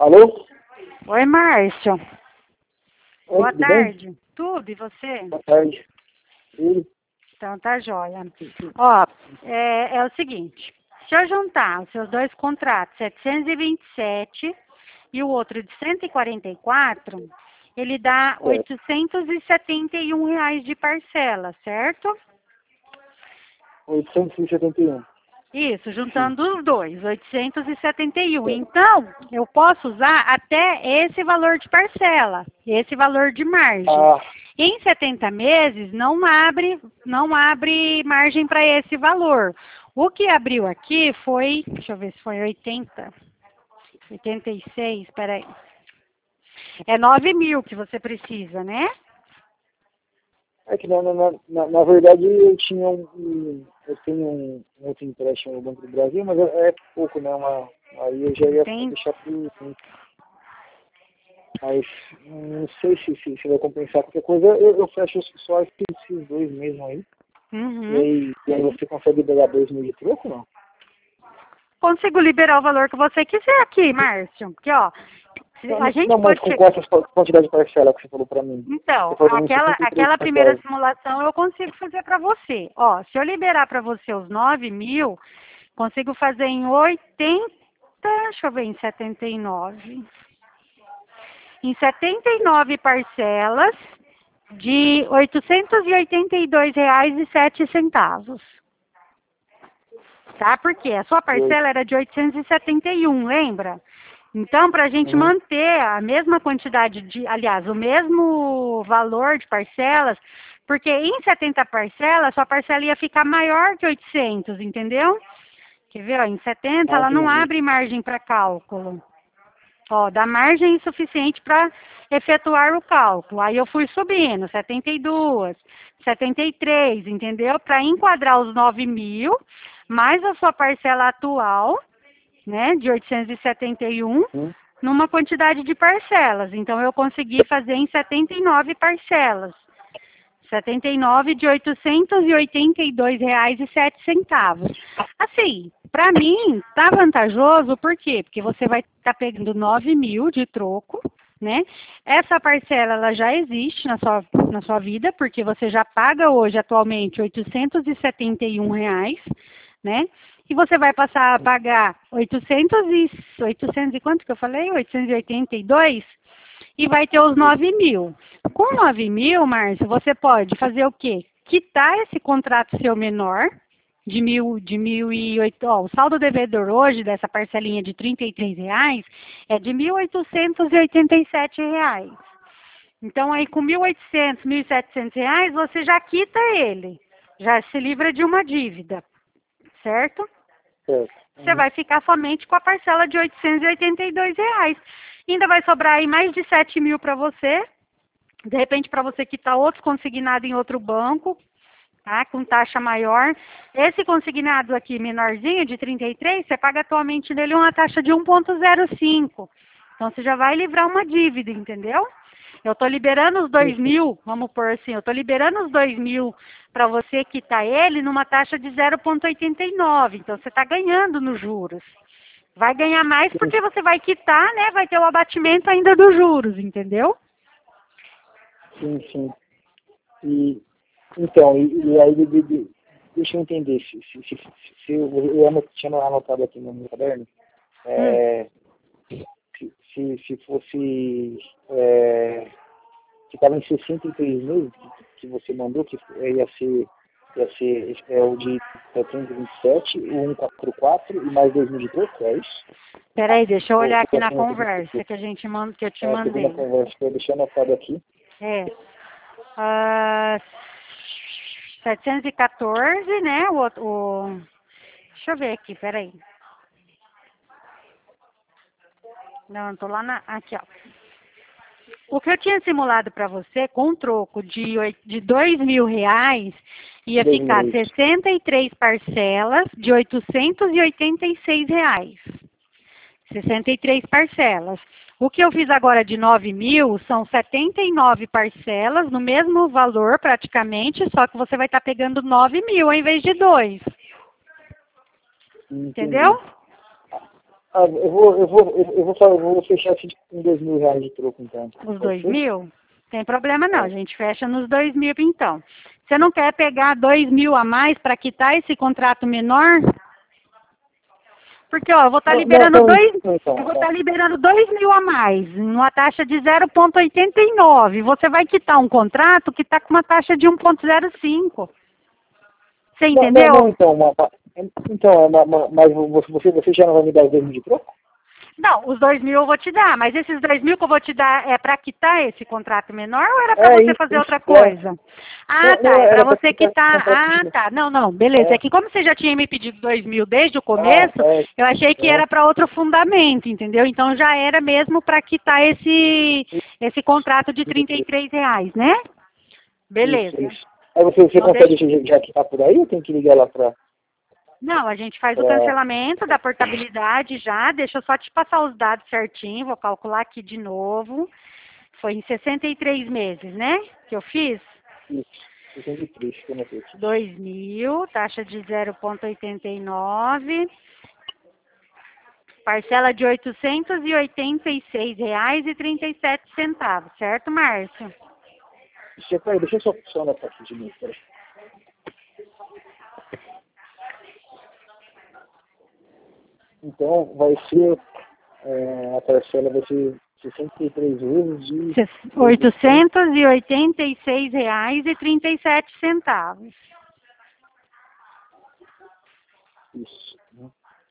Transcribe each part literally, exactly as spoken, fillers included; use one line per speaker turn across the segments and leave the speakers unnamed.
Alô?
Oi, Márcio.
Oi,
Boa
tudo
tarde.
bem?
Tudo, e você?
Boa tarde. Tudo?
Então tá jóia. Ó, é, é o seguinte, se eu juntar os seus dois contratos, setecentos e vinte e sete e o outro de cento e quarenta e quatro, ele dá
Certo.
oitocentos e setenta e um reais de parcela, certo?
oitocentos e setenta e um.
Isso,
Sim.
juntando os dois, oitocentos e setenta e um. Então, eu posso usar até esse valor de parcela, esse valor de margem.
Ah,
Em setenta meses, não abre, não abre margem para esse valor. O que abriu aqui foi, deixa eu ver se foi oitenta, oitenta e seis, peraí. É nove mil que você precisa, né?
é que na, na, na, na verdade eu tinha um, um- eu tenho um, um outro empréstimo no Banco do Brasil, mas é, é pouco, né? Uma, aí eu já ia
Tem,
deixar por. Mas não sei se, se, se vai compensar qualquer coisa, eu, eu fecho só esses dois mesmo aí. E
uhum.
aí, e aí você consegue pegar dois mil de troco, não?
Consigo liberar o valor que você quiser aqui, Márcio. Porque, ó, se- a
Não,
gente
não, mas
pode
com
chegar.
qual essa quantidade de parcela que você falou pra mim? Você
Então,
falou pra mim
aquela,
sessenta e três
aquela primeira
parcelas.
simulação eu consigo fazer para você. Ó, se eu liberar para você os nove mil, consigo fazer em oitenta, deixa eu ver, em setenta e nove. Em setenta e nove parcelas de oitocentos e oitenta e dois reais e sete centavos. Tá? Porque a sua
Dois.
parcela era de oitocentos e setenta e um, lembra? Então, para a gente
Uhum.
manter a mesma quantidade de, aliás, o mesmo valor de parcelas, porque em setenta parcelas, sua parcela ia ficar maior que oitocentos, entendeu? Quer ver? Ó, em setenta,
Ah,
ela não
entendi.
abre margem para cálculo. Ó, dá margem suficiente para efetuar o cálculo. Aí eu fui subindo, setenta e dois, setenta e três, entendeu? Para enquadrar os nove mil, mais a sua parcela atual, né, de oitocentos e setenta e um,
Hum?
numa quantidade de parcelas. Então, eu consegui fazer em setenta e nove parcelas. setenta e nove de oitocentos e oitenta e dois reais e sete centavos. Assim, para mim, tá vantajoso, por quê? Porque você vai estar pegando nove mil de troco, né? Essa parcela, ela já existe na sua, na sua vida, porque você já paga hoje, atualmente, oitocentos e setenta e um reais, né? E você vai passar a pagar oitocentos e, oitocentos e quanto que eu falei? oitocentos e oitenta e dois? E vai ter os nove mil. Com nove mil, Márcio, você pode fazer o quê? Quitar esse contrato seu menor, de mil, de mil e oito, ó, o saldo devedor hoje dessa parcelinha de trinta e três reais é de mil oitocentos e oitenta e sete reais. Então, aí com mil e oitocentos, mil e setecentos reais, você já quita ele, já se livra de uma dívida, certo?
Certo.
Você
Uhum.
vai ficar somente com a parcela de oitocentos e oitenta e dois reais. Ainda vai sobrar aí mais de sete mil para você, de repente para você quitar outros consignados em outro banco, tá? Com taxa maior. Esse consignado aqui menorzinho, de trinta e três, você paga atualmente nele uma taxa de um vírgula zero cinco. Então você já vai livrar uma dívida, entendeu? Eu estou liberando os
Sim,
dois
sim.
mil, vamos por assim, eu estou liberando os dois mil para você quitar ele numa taxa de zero vírgula oitenta e nove. Então você está ganhando nos juros. Vai ganhar mais
Sim,
porque você vai quitar, né? Vai ter o abatimento ainda dos juros, entendeu?
sim. sim. E, então, e, e aí, de, de, de- deixa eu entender, se, se, se, se, se eu, eu anot- tinha anotado aqui no meu caderno,
Hum.
é, se, se, se fosse, é, que estava em sessenta e três meses, que, que você mandou, que ia ser, ia ser é, o de setecentos e vinte e sete, o cento e quarenta e quatro e mais dois mil de troco, é isso?
Peraí, deixa eu
Ou
olhar aqui
foi
na
assim, eu fiz
conversa que a gente manda, que eu te
é, a segunda
mandei.
conversa que eu deixei anotado aqui.
É. Ah, setecentos e quatorze, né? O, outro- o, deixa eu ver aqui, peraí. Não, tô lá na. Aqui, ó. O que eu tinha simulado para você com um troco de, oit- de dois mil reais ia
dois mil
ficar
e oito.
sessenta e três parcelas de oitocentos e oitenta e seis reais. sessenta e três parcelas. O que eu fiz agora de nove mil são setenta e nove parcelas, no mesmo valor praticamente, só que você vai estar pegando nove mil ao invés de dois.
Entendi.
Entendeu?
Ah, eu vou, eu vou, eu eu vou, falar- eu vou fechar assim com dois mil reais de troco, então.
Os
Pode
dois
ser?
mil? Tem problema não, a
É.
gente fecha nos dois mil então. Você não quer pegar dois mil a mais para quitar esse contrato menor? Porque, ó, eu vou estar
Não, não,
liberando
não,
dois, eu
então,
vou
é.
estar liberando dois mil a mais, numa taxa de zero vírgula oitenta e nove. Você vai quitar um contrato que está com uma taxa de um vírgula zero cinco. Você
Não, não,
entendeu?
não, então, uma, uma- então, é uma, uma- mas você, você já não vai me dar os dois mil de troco?
Não, os dois mil eu vou te dar, mas esses dois mil que eu vou te dar é para quitar esse contrato menor ou era para
É
você
isso,
fazer
isso,
outra
é.
coisa? Ah,
Não, não,
tá, é para
era para
você
ficar com
quitar.
contrato
Ah,
de...
tá, não, não, beleza. É
É,
que como você já tinha me pedido dois mil desde o
ah,
começo,
é,
eu achei que
é,
era para outro fundamento, entendeu? Então já era mesmo para quitar esse, esse contrato de trinta e três reais, né?
isso,
Beleza.
isso. Aí você, você
Então deixa.
consegue já, já quitar por aí ou tem que ligar lá para...
Não, a gente faz o
Pra...
cancelamento da portabilidade já. Deixa eu só te passar os dados certinho, vou calcular aqui de novo. Foi em sessenta e três meses, né? Que eu fiz?
Isso, sessenta e três, que eu não sei aqui.
dois mil, taxa de zero vírgula oitenta e nove, parcela de oitocentos e oitenta e seis reais e trinta e sete centavos, certo, Márcio?
Deixa, peraí, deixa eu só funcionar essa aqui de mim, peraí. Então, vai ser, é, a parcela vai ser sessenta e três vezes de...
oitocentos e oitenta e seis reais e trinta e sete centavos.
Isso. Né?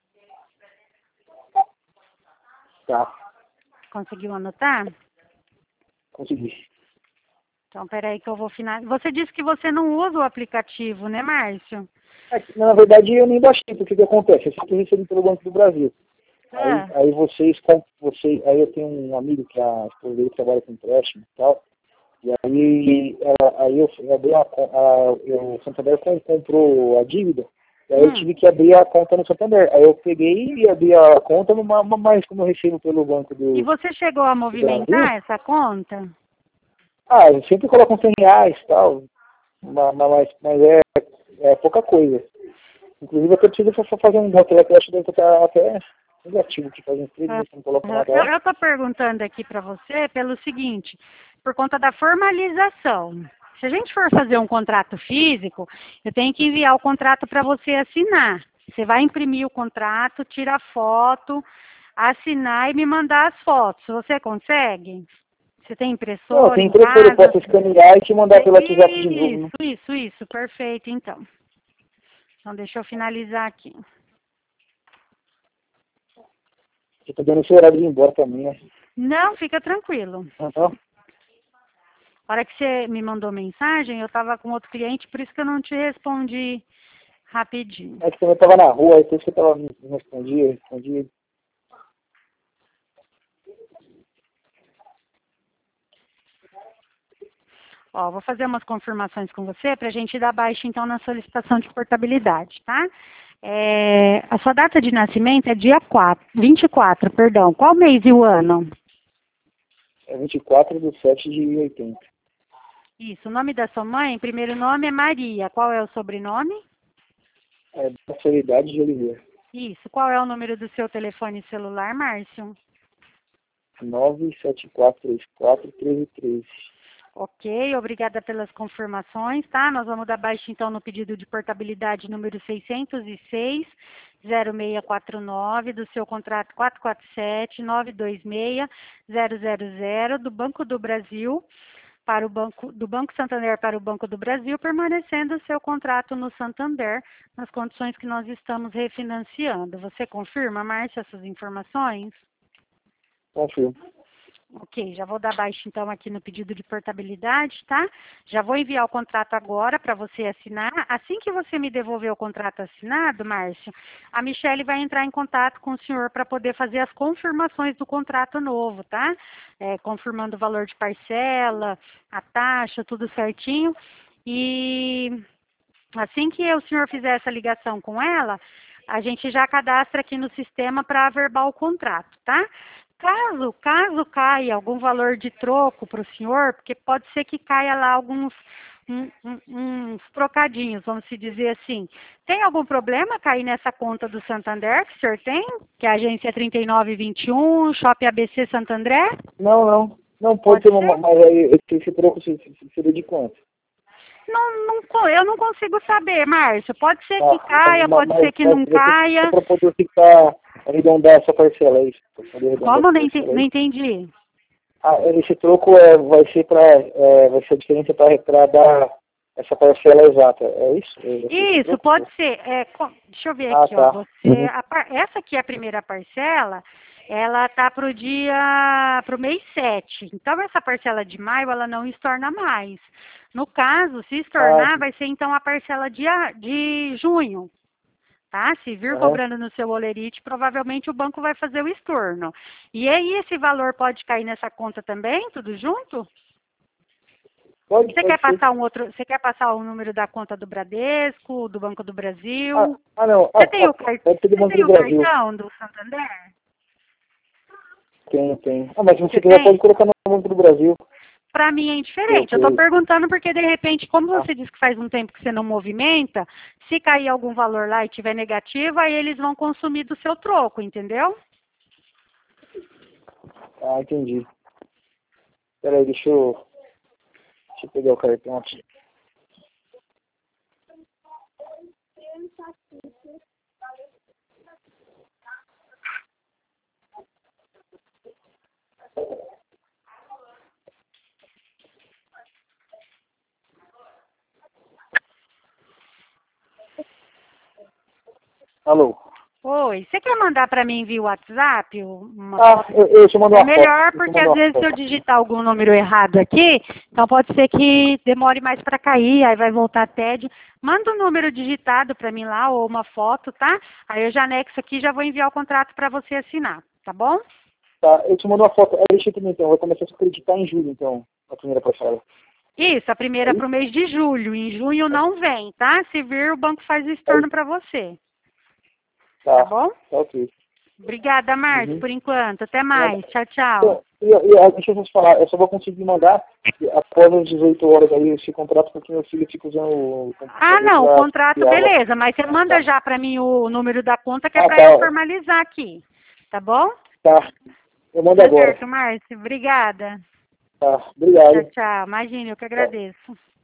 Tá,
Conseguiu anotar?
consegui.
Então, peraí que eu vou finalizar. Você disse que você não usa o aplicativo, né, Márcio?
É que, na verdade, eu nem baixei, porque o que acontece? Eu sempre recebi pelo Banco do Brasil. Aí,
Ah,
aí vocês, com- você, aí eu tenho um amigo que a esposa dele trabalha com empréstimo e tal, e aí, ela, aí eu, eu abri a, con- a, eu, o Santander com- comprou a dívida, e aí eu
hum.
tive que abrir a conta no Santander. Aí eu peguei e abri a conta, numa, uma- mas como eu recebo pelo Banco
E
do,
você chegou a
do Brasil,
movimentar essa conta?
ah, eu sempre coloco uns cem reais e tal, ma- ma- mas, mas é, é pouca coisa. Inclusive, eu preciso fa- fazer um voto lá que eu acho que deve estar até negativo, que faz uns três
Ah,
meses que eu não coloco nada
Eu
lá.
estou perguntando aqui para você pelo seguinte, por conta da formalização. Se a gente for fazer um contrato físico, eu tenho que enviar o contrato para você assinar. Você vai imprimir o contrato, tira a foto, assinar e me mandar as fotos. Você consegue? Você tem
Não,
impressora
tem
em
impressora, eu
casa?
posso escanear e te mandar pelo WhatsApp de novo,
Isso,
né?
isso, isso. Perfeito, então. Então, deixa eu finalizar aqui.
Você tá dando esse horário de ir embora também, né?
Não, fica tranquilo.
Então,
A hora que você me mandou mensagem, eu estava com outro cliente, por isso que eu não te respondi rapidinho.
é que também tava na rua, aí por isso que eu tava me me respondia, respondia.
Ó, vou fazer umas confirmações com você para a gente dar baixa, então, na solicitação de portabilidade, tá? É, a sua data de nascimento é dia quatro, vinte e quatro, perdão. Qual mês e o ano?
É vinte e quatro de sete de oitenta.
Isso, o nome da sua mãe, primeiro nome é Maria. Qual é o sobrenome?
É da Seriedade de Oliveira.
Isso, qual é o número do seu telefone celular, Márcio?
nove sete quatro três quatro um três um três.
Ok, obrigada pelas confirmações, tá? Nós vamos dar baixa então no pedido de portabilidade número seiscentos e seis, zero seis quatro nove, do seu contrato quatro quatro sete, nove dois seis, zero zero zero, do Banco do Brasil, para o Banco, do Banco Santander para o Banco do Brasil, permanecendo o seu contrato no Santander, nas condições que nós estamos refinanciando. Você confirma, Márcia, essas informações?
Confirmo.
Ok, já vou dar baixa então aqui no pedido de portabilidade, tá? Já vou enviar o contrato agora para você assinar. Assim que você me devolver o contrato assinado, Márcio, a Michele vai entrar em contato com o senhor para poder fazer as confirmações do contrato novo, tá? É, confirmando o valor de parcela, a taxa, tudo certinho. E assim que o senhor fizer essa ligação com ela, a gente já cadastra aqui no sistema para averbar o contrato, tá? Caso, caso caia algum valor de troco para o senhor, porque pode ser que caia lá alguns, um, um, uns trocadinhos, vamos se dizer assim. Tem algum problema cair nessa conta do Santander que o senhor tem? Que é a agência trinta e nove vinte e um, Shopping A B C Santo André?
Não, não. Não, pode,
Pode
ser,
ser?
uma, mas aí esse, esse troco se- se- seria de quanto?
Não, não, co- eu não consigo saber, Márcio. Pode ser que
Ah,
caia,
mas,
pode
mas,
ser que
mas
não
você
caia.
para poder ficar, arredondar essa parcela, é isso? Pra poder arredondar
Como?
essa
Não ente-
parcela, é
não
isso?
entendi.
Ah, esse troco é, vai ser para, é, vai ser a diferença para dar essa parcela exata, é isso? É esse
Isso,
troco?
pode ser. É, co- deixa eu ver
Ah,
aqui, ó.
tá.
Você,
Uhum.
a par- essa aqui é a primeira parcela, ela tá pro dia, pro mês sete. Então, essa parcela de maio, ela não estorna mais. No caso, se
Ah,
estornar, vai ser então a parcela de, a- de junho. Tá? Se vir
aham.
cobrando no seu olerite, provavelmente o banco vai fazer o estorno. E aí, esse valor pode cair nessa conta também, tudo junto?
Pode,
Você
pode
quer
ser.
passar um outro, você quer passar o número da conta do Bradesco, do Banco do Brasil?
Ah, ah não, ah,
Você tem
ah,
o, car...
pode ser do
você
Banco
tem
do
o
Brasil.
cartão do Santander?
Tem, tem. Ah, mas se você
Você
quiser,
tem?
pode colocar no Banco do Brasil.
Para mim é
Eu,
indiferente. Eu estou
eu,
perguntando porque, de repente, como
ah,
você disse que faz um tempo que você não movimenta, se cair algum valor lá e tiver negativo, aí eles vão consumir do seu troco, entendeu?
ah, entendi. Peraí, deixa eu, deixa eu pegar o cartão aqui. Alô?
Oi, você quer mandar para mim via WhatsApp uma
Ah,
foto?
eu, eu te mando
É
uma foto.
melhor
Eu te
porque
mando
às
uma
vezes se eu
foto.
digitar algum número errado aqui, então pode ser que demore mais para cair, aí vai voltar tédio. Manda um número digitado para mim lá ou uma foto, tá? Aí eu já anexo aqui e já vou enviar o contrato para você assinar, tá bom?
Tá, eu te mando uma foto. É legítimo então, vai começar a se acreditar em julho, então, a primeira parcela.
Isso, a
É
primeira para o
isso?
mês de julho. Em junho não vem, tá? Se vir, o banco faz o
É
estorno
isso?
para você, tá
Tá,
bom?
tá ok.
Obrigada, Márcio,
Uhum.
por enquanto. Até
Nada.
mais. Tchau, tchau.
Então, e, e, ah, deixa eu só te falar, eu só vou conseguir mandar após as dezoito horas aí esse contrato, porque meu filho fica usando o
Ah,
computador
não, o
para
contrato,
criar aula.
beleza, mas você manda
Tá.
já para mim o número da conta que é
Ah,
para eu
tá.
formalizar aqui, tá bom?
Tá. Eu mando
Tá
agora.
certo, Márcio. Obrigada.
Tá.
Tchau,
Obrigado.
tchau. Imagina, eu que
Tchau.
agradeço.